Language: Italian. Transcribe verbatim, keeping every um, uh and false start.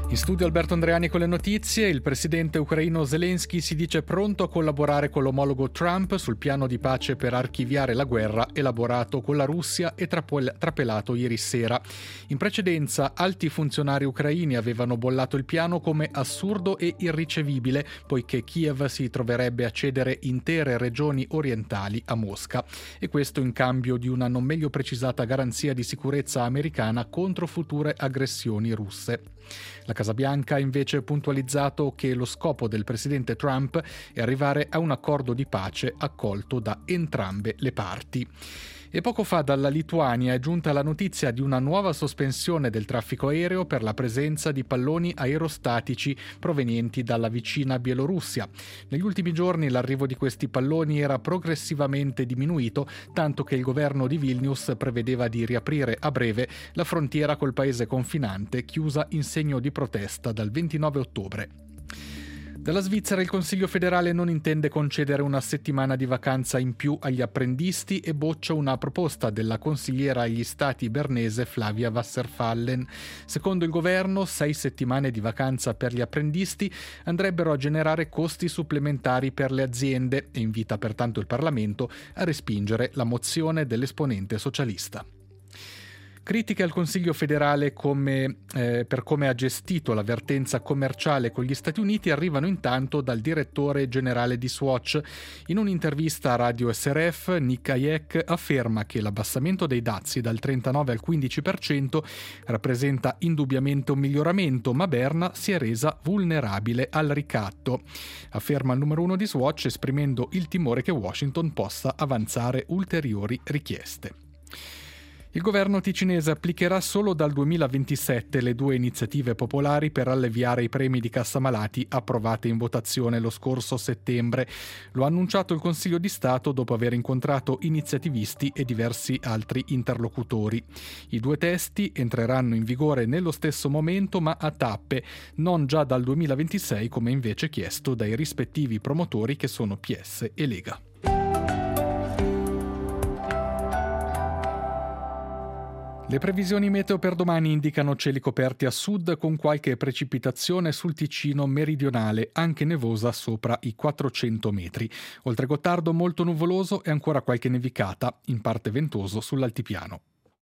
In studio Alberto Andreani con le notizie. Il presidente ucraino Zelensky si dice pronto a collaborare con l'omologo Trump sul piano di pace per archiviare la guerra elaborato con la Russia e trapelato ieri sera. In precedenza, alti funzionari ucraini avevano bollato il piano come assurdo e irricevibile, poiché Kiev si troverebbe a cedere intere regioni orientali a Mosca, e questo in cambio di una non meglio precisata garanzia di sicurezza americana contro future aggressioni russe. La Casa Bianca ha invece puntualizzato che lo scopo del presidente Trump è arrivare a un accordo di pace accolto da entrambe le parti. E poco fa dalla Lituania è giunta la notizia di una nuova sospensione del traffico aereo per la presenza di palloni aerostatici provenienti dalla vicina Bielorussia. Negli ultimi giorni l'arrivo di questi palloni era progressivamente diminuito, tanto che il governo di Vilnius prevedeva di riaprire a breve la frontiera col paese confinante, chiusa in segno di protesta dal ventinove ottobre. Dalla Svizzera il Consiglio federale non intende concedere una settimana di vacanza in più agli apprendisti e boccia una proposta della consigliera agli stati bernese Flavia Wasserfallen. Secondo il governo, sei settimane di vacanza per gli apprendisti andrebbero a generare costi supplementari per le aziende e invita pertanto il Parlamento a respingere la mozione dell'esponente socialista. Critiche al Consiglio federale come, eh, per come ha gestito la vertenza commerciale con gli Stati Uniti arrivano intanto dal direttore generale di Swatch. In un'intervista a Radio S R F, Nick Hayek afferma che l'abbassamento dei dazi dal trentanove al quindici per cento rappresenta indubbiamente un miglioramento, ma Berna si è resa vulnerabile al ricatto. Afferma il numero uno di Swatch, esprimendo il timore che Washington possa avanzare ulteriori richieste. Il governo ticinese applicherà solo dal duemilaventisette le due iniziative popolari per alleviare i premi di cassa malati approvate in votazione lo scorso settembre. Lo ha annunciato il Consiglio di Stato dopo aver incontrato iniziativisti e diversi altri interlocutori. I due testi entreranno in vigore nello stesso momento, ma a tappe, non già dal duemilaventisei come invece chiesto dai rispettivi promotori che sono P S e Lega. Le previsioni meteo per domani indicano cieli coperti a sud con qualche precipitazione sul Ticino meridionale, anche nevosa sopra i quattrocento metri. Oltre Gottardo molto nuvoloso e ancora qualche nevicata, in parte ventoso sull'altipiano.